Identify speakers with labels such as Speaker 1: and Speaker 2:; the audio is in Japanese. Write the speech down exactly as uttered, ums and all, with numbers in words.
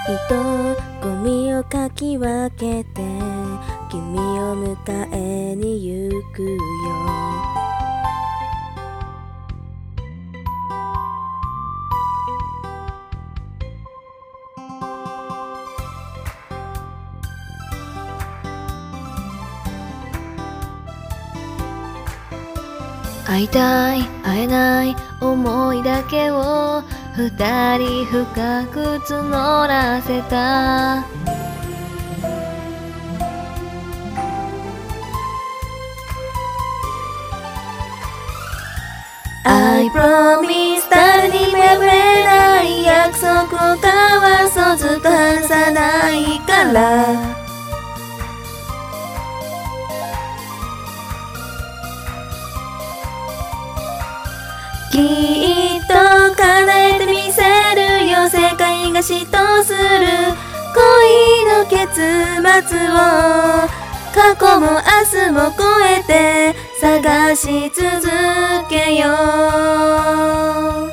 Speaker 1: とゴミをかき分けて君を迎えに行くよ。
Speaker 2: 会いたい会えない思いだけを二人深く募らせた。I promise 誰にも破れない約束を交わそうずっと離さないから。きっと叶えてみせるよ、世界が嫉妬する恋の結末を。過去も明日も超えて探し続けよう。